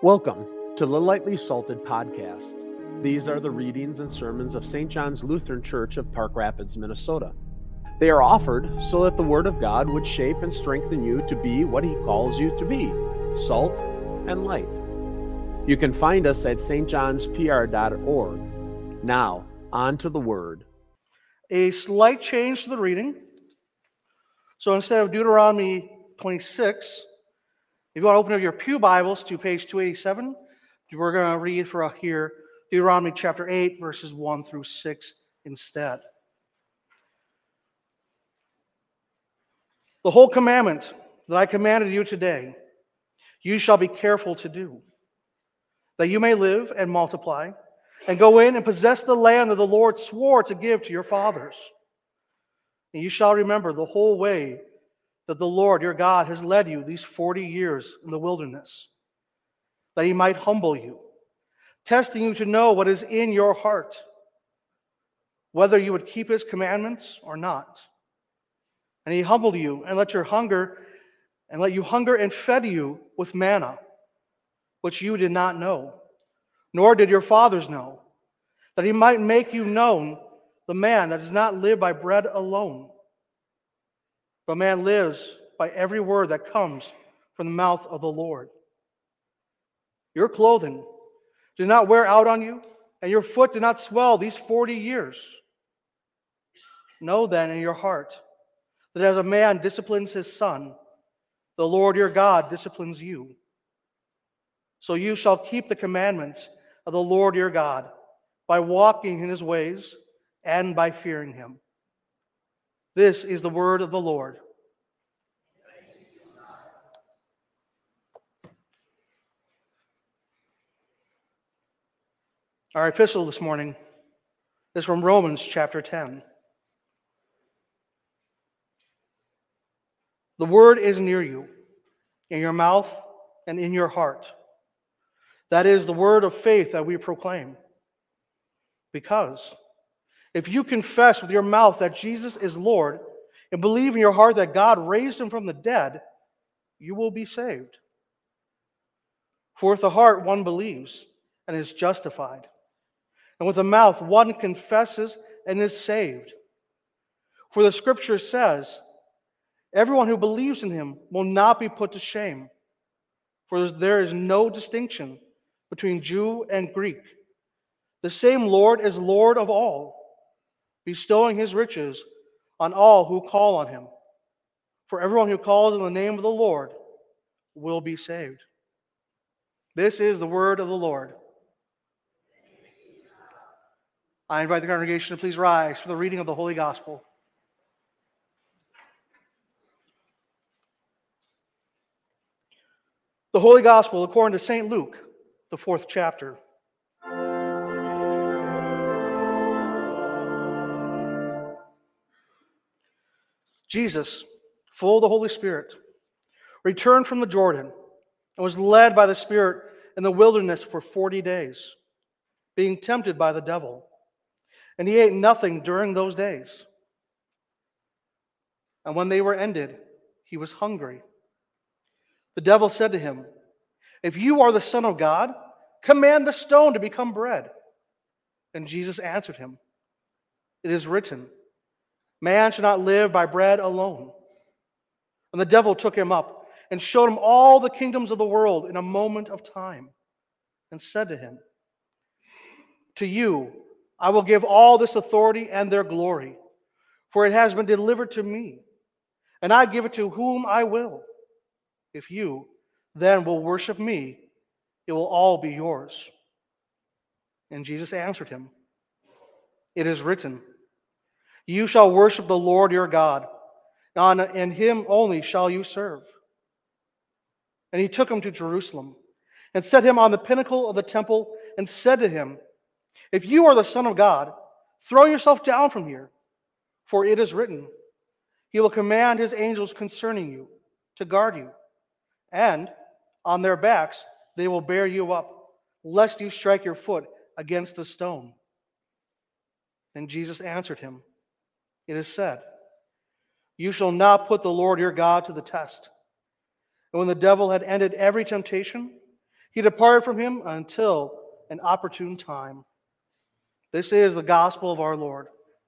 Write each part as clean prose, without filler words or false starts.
Welcome to the Lightly Salted Podcast. These are the readings and sermons of St. John's Lutheran Church of Park Rapids, Minnesota. They are offered so that the Word of God would shape and strengthen you to be what He calls you to be, salt and light. You can find us at stjohnspr.org. Now, on to the Word. A slight change to the reading. So instead of Deuteronomy 26, if you want to open up your pew Bibles to page 287, we're going to read for here Deuteronomy chapter 8, verses 1 through 6 instead. The whole commandment that I commanded you today, you shall be careful to do, that you may live and multiply, and go in and possess the land that the Lord swore to give to your fathers. And you shall remember the whole way that the Lord your God has led you these 40 years in the wilderness, that He might humble you, testing you to know what is in your heart, whether you would keep His commandments or not. And He humbled you and let you hunger and fed you with manna, which you did not know, nor did your fathers know, that He might make you known the man that does not live by bread alone, but man lives by every word that comes from the mouth of the Lord. Your clothing did not wear out on you, and your foot did not swell these 40 years. Know then in your heart that as a man disciplines his son, the Lord your God disciplines you. So you shall keep the commandments of the Lord your God by walking in His ways and by fearing Him. This is the word of the Lord. Our epistle this morning is from Romans chapter 10. The word is near you, in your mouth and in your heart. That is the word of faith that we proclaim. Because if you confess with your mouth that Jesus is Lord and believe in your heart that God raised Him from the dead, you will be saved. For with the heart one believes and is justified, and with the mouth one confesses and is saved. For the Scripture says, everyone who believes in Him will not be put to shame, for there is no distinction between Jew and Greek. The same Lord is Lord of all, bestowing His riches on all who call on Him. For everyone who calls on the name of the Lord will be saved. This is the word of the Lord. I invite the congregation to please rise for the reading of the Holy Gospel. The Holy Gospel according to St. Luke, the 4th chapter. Jesus, full of the Holy Spirit, returned from the Jordan and was led by the Spirit in the wilderness for 40 days, being tempted by the devil. And He ate nothing during those days. And when they were ended, He was hungry. The devil said to Him, "If you are the Son of God, command the stone to become bread." And Jesus answered him, "It is written, man shall not live by bread alone." And the devil took Him up and showed Him all the kingdoms of the world in a moment of time, and said to Him, "To you I will give all this authority and their glory, for it has been delivered to me, and I give it to whom I will. If you then will worship me, it will all be yours." And Jesus answered him, "It is written, you shall worship the Lord your God, and Him only shall you serve." And He took Him to Jerusalem, and set Him on the pinnacle of the temple, and said to Him, "If you are the Son of God, throw yourself down from here, for it is written, He will command His angels concerning you to guard you, and on their backs they will bear you up, lest you strike your foot against a stone." And Jesus answered him, "It is said, you shall not put the Lord your God to the test." And when the devil had ended every temptation, He departed from him until an opportune time. This is the gospel of our Lord.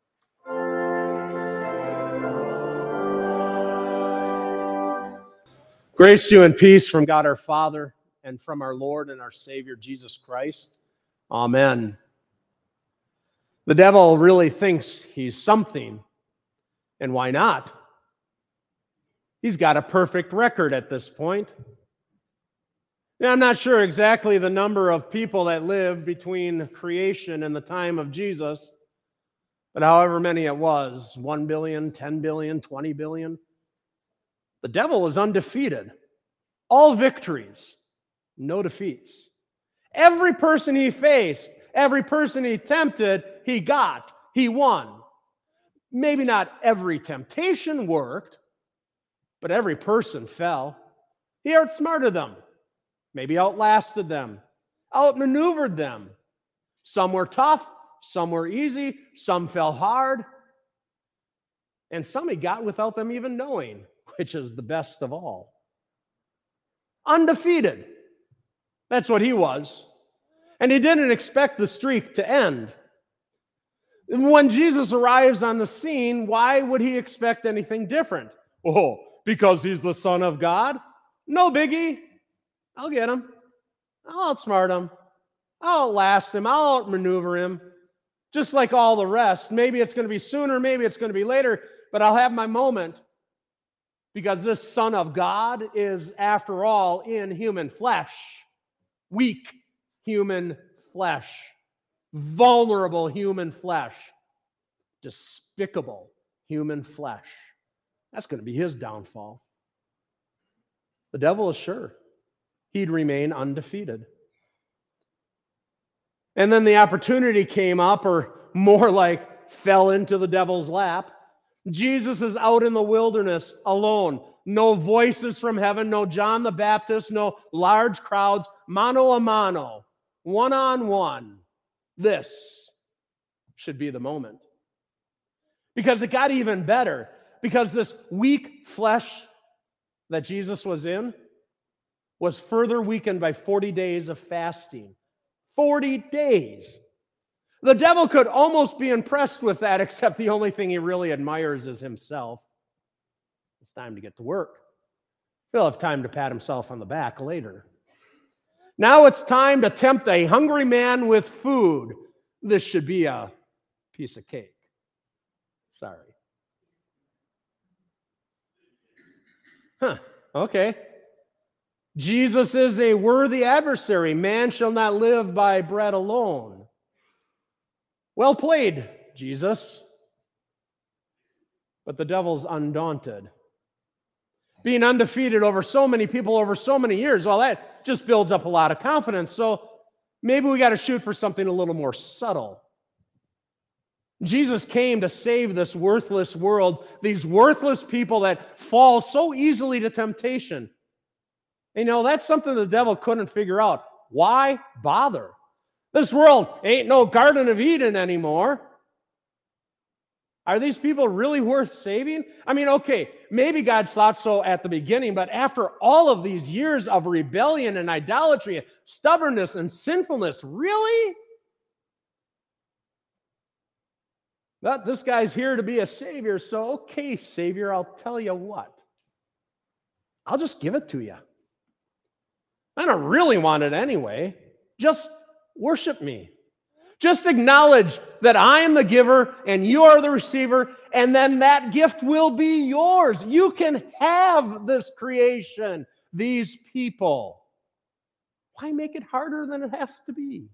Grace to you and peace from God our Father and from our Lord and our Savior Jesus Christ. Amen. The devil really thinks he's something, and why not? He's got a perfect record at this point. Now, I'm not sure exactly the number of people that lived between creation and the time of Jesus, but however many it was, 1 billion, 10 billion, 20 billion, the devil was undefeated. All victories, no defeats. Every person he faced, every person he tempted, he got, he won. Maybe not every temptation worked, but every person fell. He outsmarted them, maybe outlasted them, outmaneuvered them. Some were tough, some were easy, some fell hard, and some he got without them even knowing, which is the best of all. Undefeated. That's what he was. And he didn't expect the streak to end. When Jesus arrives on the scene, why would he expect anything different? Oh, because he's the Son of God? No biggie. I'll get him. I'll outsmart him. I'll outlast him. I'll outmaneuver him. Just like all the rest. Maybe it's going to be sooner, maybe it's going to be later, but I'll have my moment. Because this Son of God is, after all, in human flesh. Weak human flesh. Vulnerable human flesh. Despicable human flesh. That's going to be his downfall. The devil is sure he'd remain undefeated. And then the opportunity came up, or more like fell into the devil's lap. Jesus is out in the wilderness alone. No voices from heaven, no John the Baptist, no large crowds, mano a mano, one-on-one. This should be the moment. Because it got even better. Because this weak flesh that Jesus was in was further weakened by 40 days of fasting. 40 days. The devil could almost be impressed with that, except the only thing he really admires is himself. It's time to get to work. He'll have time to pat himself on the back later. Now it's time to tempt a hungry man with food. This should be a piece of cake. Sorry. Okay. Jesus is a worthy adversary. Man shall not live by bread alone. Well played, Jesus. But the devil's undaunted. Being undefeated over so many people over so many years, well, that just builds up a lot of confidence. So maybe we got to shoot for something a little more subtle. Jesus came to save this worthless world, these worthless people that fall so easily to temptation. You know, that's something the devil couldn't figure out. Why bother? This world ain't no Garden of Eden anymore. Are these people really worth saving? I mean, okay, maybe God thought so at the beginning, but after all of these years of rebellion and idolatry, stubbornness and sinfulness, really? But this guy's here to be a savior, so okay, Savior, I'll tell you what. I'll just give it to you. I don't really want it anyway. Just worship me. Just acknowledge that I am the giver and you are the receiver, and then that gift will be yours. You can have this creation, these people. Why make it harder than it has to be?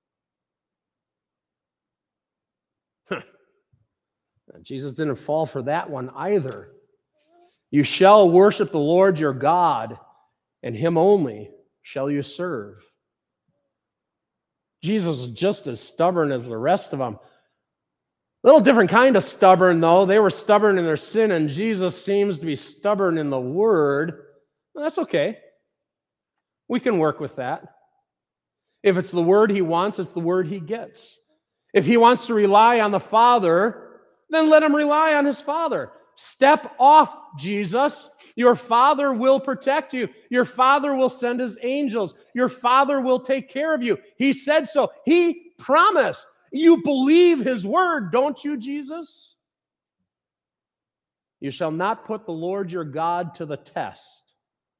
Jesus didn't fall for that one either. You shall worship the Lord your God, and him only shall you serve. Jesus was just as stubborn as the rest of them. A little different kind of stubborn, though. They were stubborn in their sin, and Jesus seems to be stubborn in the word. Well, that's okay. We can work with that. If it's the word he wants, it's the word he gets. If he wants to rely on the Father, then let him rely on his Father. Step off, Jesus. Your Father will protect you. Your Father will send his angels. Your Father will take care of you. He said so. He promised. You believe his word, don't you, Jesus? You shall not put the Lord your God to the test.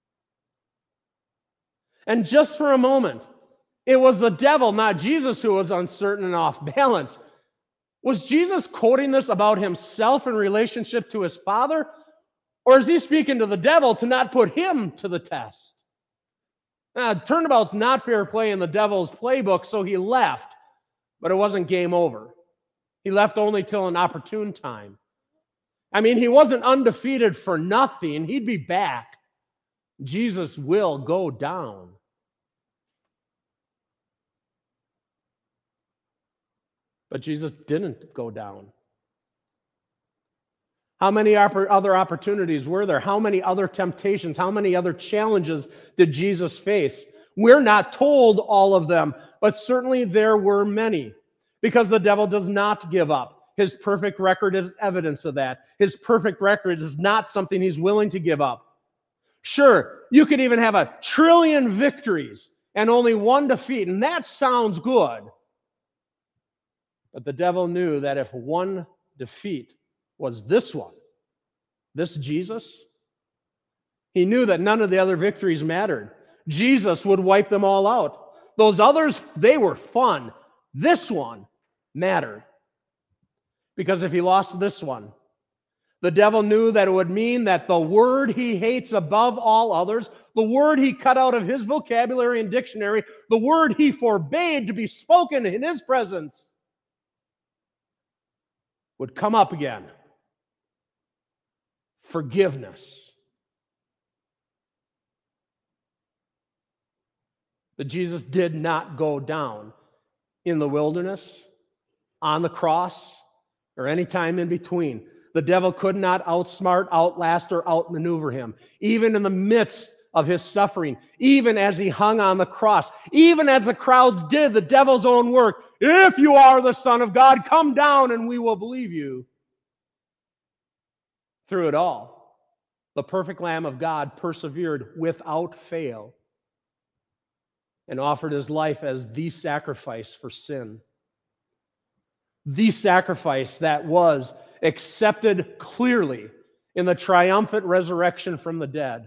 And just for a moment, it was the devil, not Jesus, who was uncertain and off balance. Was Jesus quoting this about himself in relationship to his Father? Or is he speaking to the devil to not put him to the test? Turnabout's not fair play in the devil's playbook, so he left. But it wasn't game over. He left only till an opportune time. I mean, he wasn't undefeated for nothing. He'd be back. Jesus will go down. But Jesus didn't go down. How many other opportunities were there? How many other temptations? How many other challenges did Jesus face? We're not told all of them, but certainly there were many, because the devil does not give up. His perfect record is evidence of that. His perfect record is not something he's willing to give up. Sure, you could even have 1 trillion victories and only one defeat, and that sounds good. But the devil knew that if one defeat was this one, this Jesus, he knew that none of the other victories mattered. Jesus would wipe them all out. Those others, they were fun. This one mattered. Because if he lost this one, the devil knew that it would mean that the word he hates above all others, the word he cut out of his vocabulary and dictionary, the word he forbade to be spoken in his presence, would come up again. Forgiveness. But Jesus did not go down in the wilderness, on the cross, or any time in between. The devil could not outsmart, outlast, or outmaneuver him. Even in the midst of his suffering, even as he hung on the cross, even as the crowds did the devil's own work, if you are the Son of God, come down and we will believe you. Through it all, the perfect Lamb of God persevered without fail and offered his life as the sacrifice for sin. The sacrifice that was accepted clearly in the triumphant resurrection from the dead.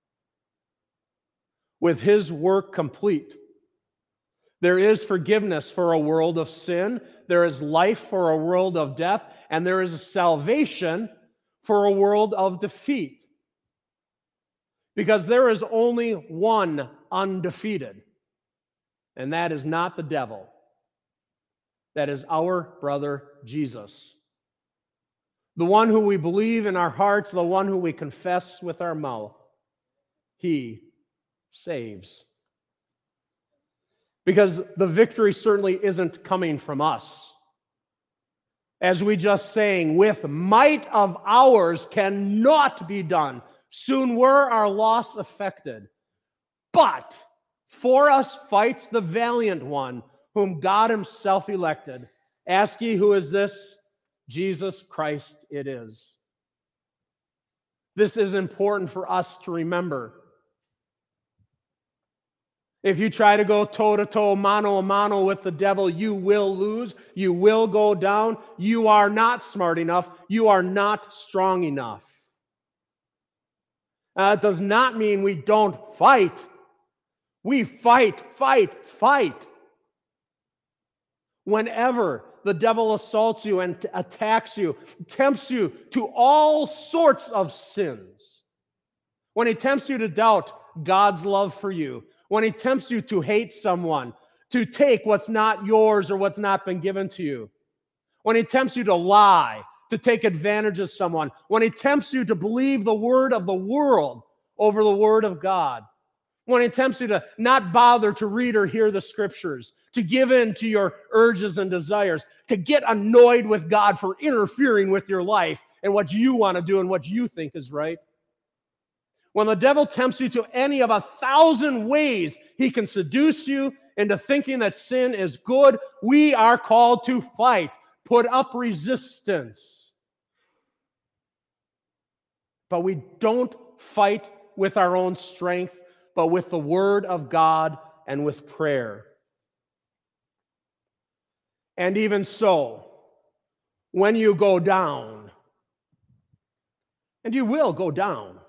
With his work complete, there is forgiveness for a world of sin, there is life for a world of death, and there is salvation for a world of defeat. Because there is only one undefeated, and that is not the devil. That is our brother Jesus. The one who we believe in our hearts, the one who we confess with our mouth. He saves. Because the victory certainly isn't coming from us. As we just sang, with might of ours cannot be done. Soon were our loss effected. But for us fights the valiant one, whom God himself elected. Ask ye, who is this? Jesus Christ it is. This is important for us to remember. If you try to go toe-to-toe, mano-a-mano with the devil, you will lose. You will go down. You are not smart enough. You are not strong enough. It does not mean we don't fight. We fight. Whenever the devil assaults you and attacks you, tempts you to all sorts of sins, when he tempts you to doubt God's love for you, when he tempts you to hate someone, to take what's not yours or what's not been given to you, when he tempts you to lie, to take advantage of someone, when he tempts you to believe the word of the world over the word of God, when he tempts you to not bother to read or hear the scriptures, to give in to your urges and desires, to get annoyed with God for interfering with your life and what you want to do and what you think is right. When the devil tempts you to any of 1,000 ways he can seduce you into thinking that sin is good, we are called to fight, put up resistance. But we don't fight with our own strength, but with the Word of God and with prayer. And even so, when you go down, and you will go down,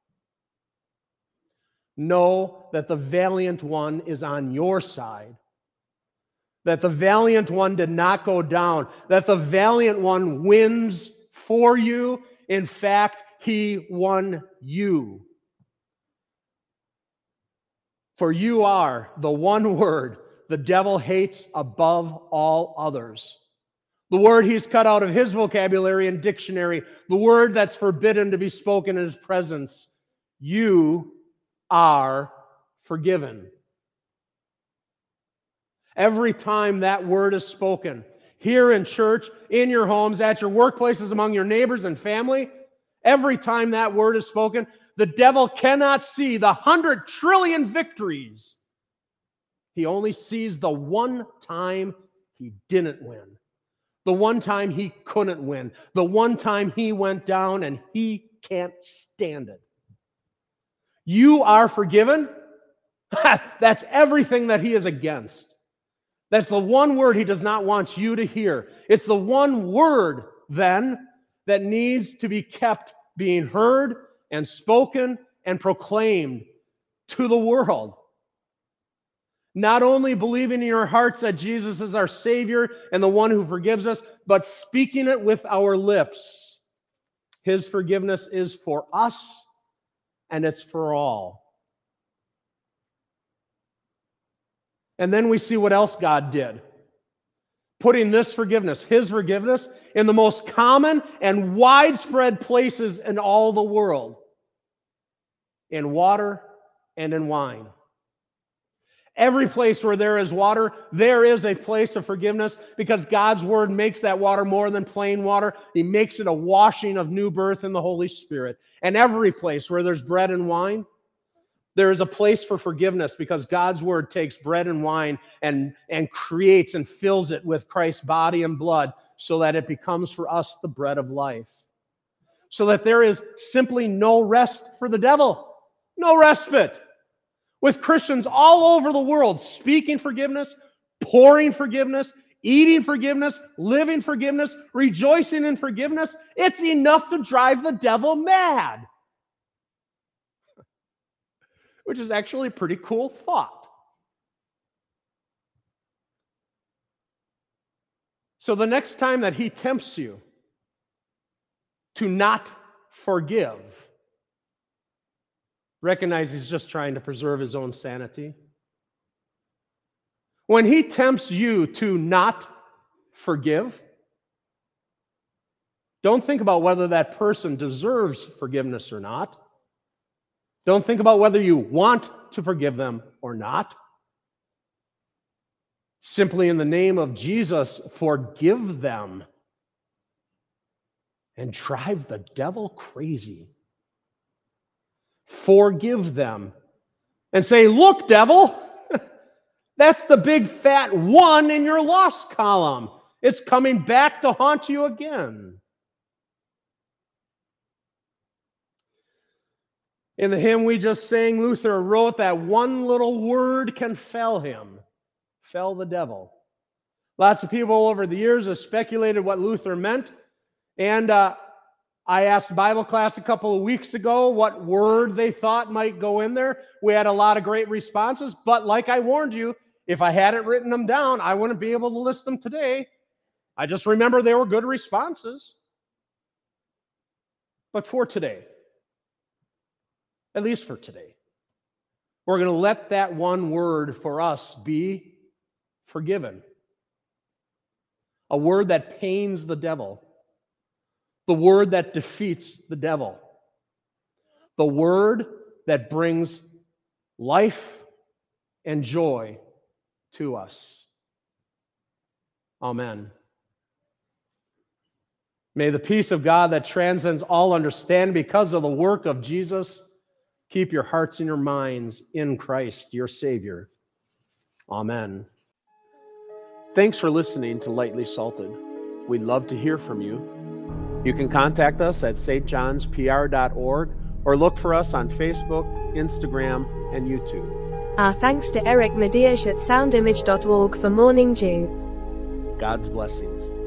know that the valiant one is on your side, that the valiant one did not go down, that the valiant one wins for you. In fact, he won you. For you are the one word the devil hates above all others. The word he's cut out of his vocabulary and dictionary, the word that's forbidden to be spoken in his presence. You are forgiven. Every time that word is spoken, here in church, in your homes, at your workplaces, among your neighbors and family, every time that word is spoken, the devil cannot see the 100 trillion victories. He only sees the one time he didn't win, the one time he couldn't win, the one time he went down and he can't stand it. You are forgiven. That's everything that he is against. That's the one word he does not want you to hear. It's the one word, then, that needs to be kept being heard and spoken and proclaimed to the world. Not only believing in your hearts that Jesus is our Savior and the one who forgives us, but speaking it with our lips. His forgiveness is for us, and it's for all. And then we see what else God did. Putting this forgiveness, his forgiveness, in the most common and widespread places in all the world. In water and in wine. Every place where there is water, there is a place of forgiveness, because God's word makes that water more than plain water. He makes it a washing of new birth in the Holy Spirit. And every place where there's bread and wine, there is a place for forgiveness, because God's word takes bread and wine and creates and fills it with Christ's body and blood so that it becomes for us the bread of life. So that there is simply no rest for the devil, no respite. With Christians all over the world speaking forgiveness, pouring forgiveness, eating forgiveness, living forgiveness, rejoicing in forgiveness, it's enough to drive the devil mad. Which is actually a pretty cool thought. So the next time that he tempts you to not forgive, recognize he's just trying to preserve his own sanity. When he tempts you to not forgive, don't think about whether that person deserves forgiveness or not. Don't think about whether you want to forgive them or not. Simply in the name of Jesus, forgive them and drive the devil crazy. Forgive them and say, look, devil, that's the big fat one in your loss column. It's coming back to haunt you again. In the hymn we just sang, Luther wrote that one little word can fell him, fell the devil. Lots of people over the years have speculated what Luther meant. And I asked Bible class a couple of weeks ago what word they thought might go in there. We had a lot of great responses. But like I warned you, if I hadn't written them down, I wouldn't be able to list them today. I just remember they were good responses. But for today, at least for today, we're going to let that one word for us be forgiven. A word that pains the devil. The word that defeats the devil. The word that brings life and joy to us. Amen. May the peace of God that transcends all understanding because of the work of Jesus keep your hearts and your minds in Christ, your Savior. Amen. Thanks for listening to Lightly Salted. We'd love to hear from you. You can contact us at stjohnspr.org or look for us on Facebook, Instagram, and YouTube. Our thanks to Eric Mediash at soundimage.org for Morning Dew. God's blessings.